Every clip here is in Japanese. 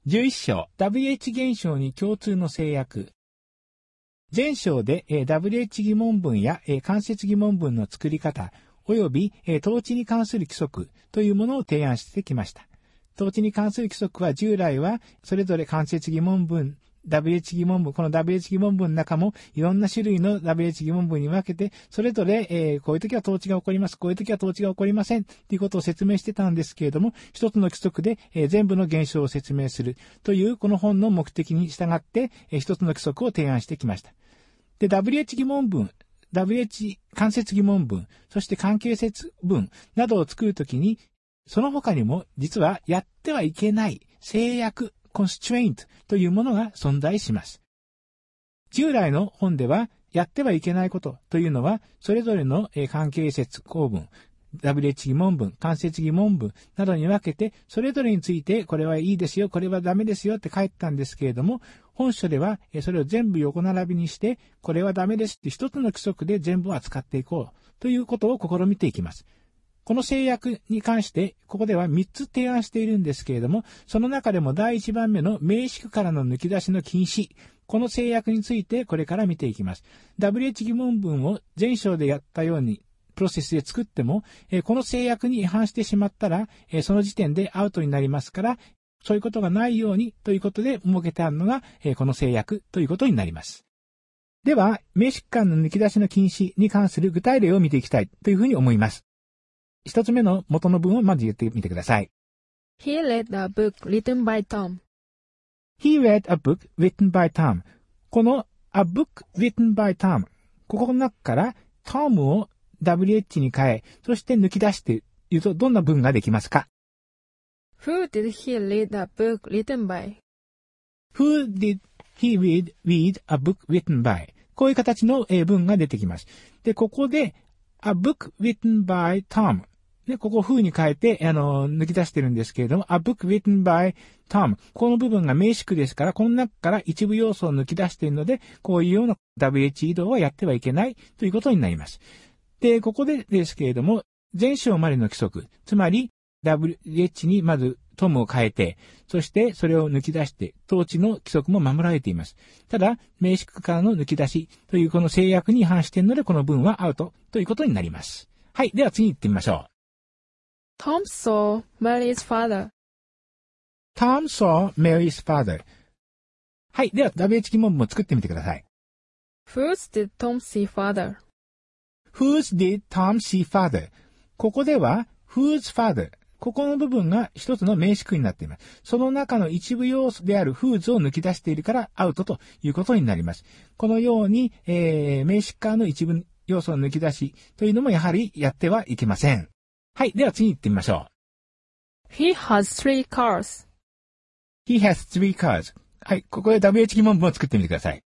11章、WH 現象に共通の制約。前章で WH 疑問文や間接疑問文の作り方、及び統治に関する規則というものを提案してきました。統治に関する規則は従来はそれぞれ間接疑問文、WH 疑問文、この WH 疑問文の中もいろんな種類の WH 疑問文に分けて、それぞれ、こういう時は統治が起こります、こういう時は統治が起こりませんということを説明してたんですけれども、一つの規則で、全部の現象を説明するというこの本の目的に従って、一つの規則を提案してきました。で、WH 疑問文、WH 間接疑問文、そして関係説文などを作るときに、その他にも実はやってはいけない制約、constraint というものが存在します。従来の本ではやってはいけないことというのはそれぞれの関係説構文、WH 疑問文、間接疑問文などに分けてそれぞれについてこれはいいですよ、これはダメですよって書いてたんですけれども、本書ではそれを全部横並びにしてこれはダメですって一つの規則で全部を扱っていこうということを試みていきます。この制約に関して、ここでは3つ提案しているんですけれども、その中でも第1番目の名詞句からの抜き出しの禁止、この制約についてこれから見ていきます。WH 疑問文を前章でやったようにプロセスで作っても、この制約に違反してしまったら、その時点でアウトになりますから、そういうことがないようにということで設けてあるのが、この制約ということになります。では、名詞句からの抜き出しの禁止に関する具体例を見ていきたいというふうに思います。一つ目の元の文をまず言ってみてください。 He read a book written by Tom. He read a book written by Tom. この a book written by Tom。ここの中から Tom を WH に変え、そして抜き出して言うとどんな文ができますか？ Who did he read a book written by? Who did he read a book written by? こういう形の文が出てきます。で、ここでa book written by Tom。で、ここ風に変えて、抜き出してるんですけれども、a book written by Tom。この部分が名詞句ですから、この中から一部要素を抜き出しているので、こういうような WH 移動はやってはいけないということになります。で、ここでですけれども、前章までの規則、つまり WH にまず Tom を変えて、そしてそれを抜き出して、統治の規則も守られています。ただ、名詞句からの抜き出しというこの制約に違反しているので、この文はアウトということになります。はい。では次に行ってみましょう。 Tom saw Mary's father. Tom saw Mary's father. はい。では、WH 疑問文を作ってみてください。 Whose did Tom see father? Whose did Tom see father? ここでは、whose father。ここの部分が一つの名詞句になっています。その中の一部要素である whose を抜き出しているからアウトということになります。このように、名詞句からの一部要素の抜き出しというのもやはりやってはいけません。はい。では次に行ってみましょう。 He has 3 cars. He has 3 cars. はい。ここで WH 疑問文を作ってみてください。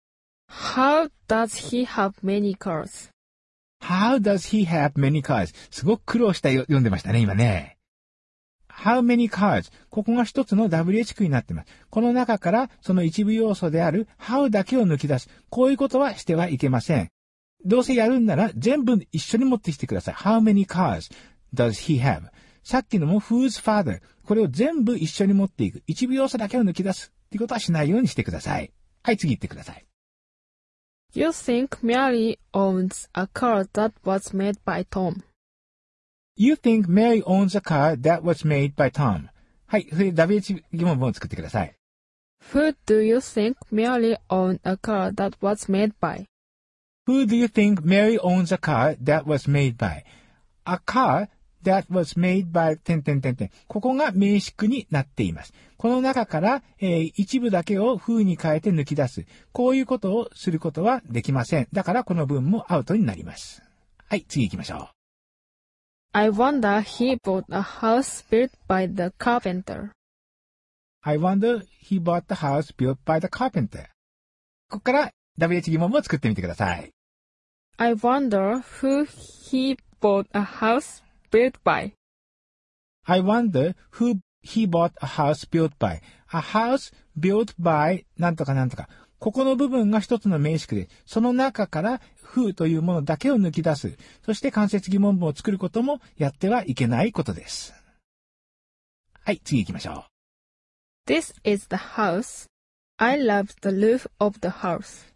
How does he have many cars? How does he have many cars? すごく苦労して読んでましたね、今ね。How many cars? ここが一つの WH 句になっています。この中からその一部要素である how だけを抜き出す。こういうことはしてはいけません。どうせやるんなら全部一緒に持ってきてください。How many cars does he have? さっきのも whose father? これを全部一緒に持っていく。一部要素だけを抜き出す。っていうことはしないようにしてください。はい、次行ってください。 You think Mary owns a car that was made by Tom. You think Mary owns a car that was made by Tom. はい、それで WH 疑問文を作ってください。 Who do you think Mary owned a car that was made by? Who do you think Mary owns a car that was made by? A car that was made by... ここが名詞句になっています。この中から、一部だけを who に変えて抜き出す。こういうことをすることはできません。だからこの文もアウトになります。はい、次行きましょう。 I wonder he bought a house built by the carpenter. I wonder he bought the house built by the carpenter. ここから WH 疑問文を作ってみてください。 I wonder who he bought a house built by. I wonder who he bought a house built by. A house built by なんとかなんとか。ここの部分が一つの名詞句で、その中から who というものだけを抜き出す。そして間接疑問文を作ることもやってはいけないことです。はい、次行きましょう。 This is the house. I love the roof of the house.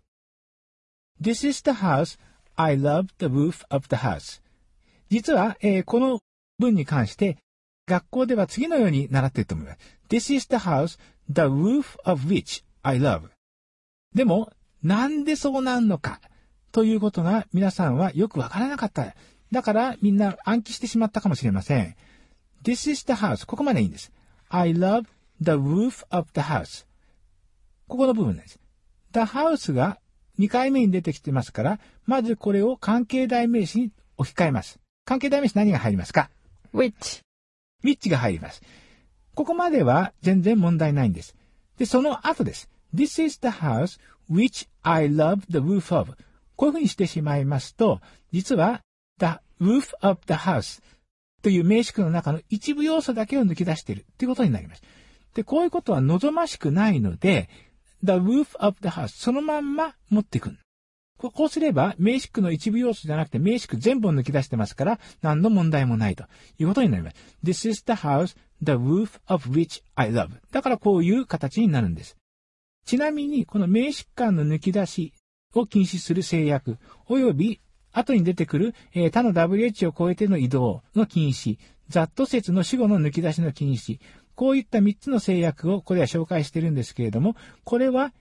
This is the house. I love the roof of the house. 実は、この文に関して、学校では次のように習っていると思います。This is the house, the roof of which I love. でも、なんでそうなんのかということが皆さんはよくわからなかった。だからみんな暗記してしまったかもしれません。This is the house. ここまでいいんです。I love the roof of the house. ここの部分なんです。The house が2回目に出てきてますから、まずこれを関係代名詞に置き換えます。関係代名詞何が入りますか？ Which? which が入ります。ここまでは全然問題ないんです。で、その後です。This is the house which I love the roof of. こういうふうにしてしまいますと、実は the roof of the house という名詞句の中の一部要素だけを抜き出しているということになります。で、こういうことは望ましくないので、the roof of the house そのまんま持っていく。こうすれば名詞句の一部要素じゃなくて名詞句全部を抜き出してますから何の問題もないということになります。This is the house, the roof of which I love. だからこういう形になるんです。ちなみにこの名詞間の抜き出しを禁止する制約及び後に出てくる、他の WH を超えての移動の禁止、ざっと説の死後の抜き出しの禁止、こういった3つの制約をこれは紹介しているんですけれども、これは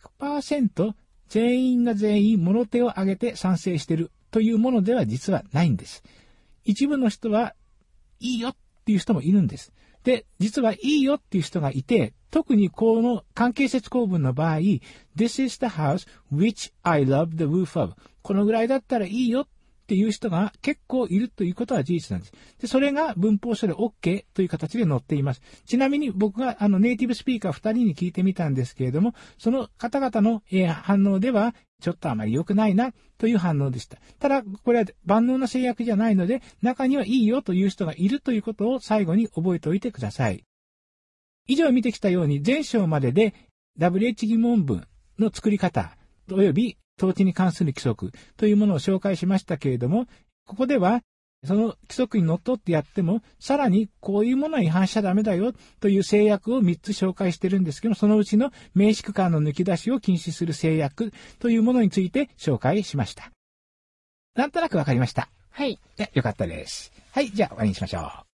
100% 全員が全員物手を挙げて賛成しているというものでは実はないんです。一部の人はいいよっていう人もいるんです。で、実はいいよっていう人がいて、特にこの関係説構文の場合、This is the house which I love the roof of. このぐらいだったらいいよっていう人が結構いるということは事実なんです。で、それが文法書で OK という形で載っています。ちなみに僕がネイティブスピーカー2人に聞いてみたんですけれども、その方々の、反応ではちょっとあまり良くないなという反応でした。ただ、これは万能な制約じゃないので、中にはいいよという人がいるということを最後に覚えておいてください。以上見てきたように前章までで WH 疑問文の作り方及び統治に関する規則というものを紹介しましたけれども、ここではその規則にのっとってやっても、さらにこういうものは違反しちゃダメだよという制約を3つ紹介してるんですけど、そのうちの名詞句間の抜き出しを禁止する制約というものについて紹介しました。なんとなくわかりました。 はい。 よかったです。はい、じゃあ終わりにしましょう。